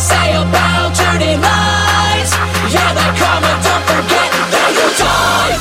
say about turning lights. Yeah, that karma, don't forget that you die.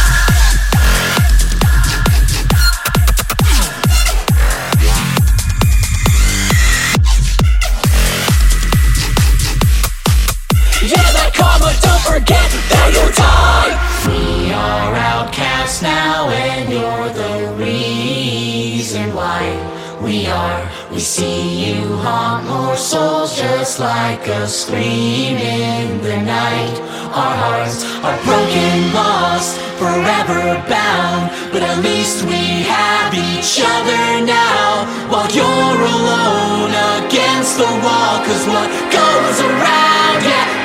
Yeah, that karma, don't forget that you die. We are outcasts now, and you're the reason why we see you haunt more souls, just like a scream in the night. Our hearts are broken, lost, forever bound, but at least we have each other now. While you're alone against the wall, 'cause what goes around, yeah,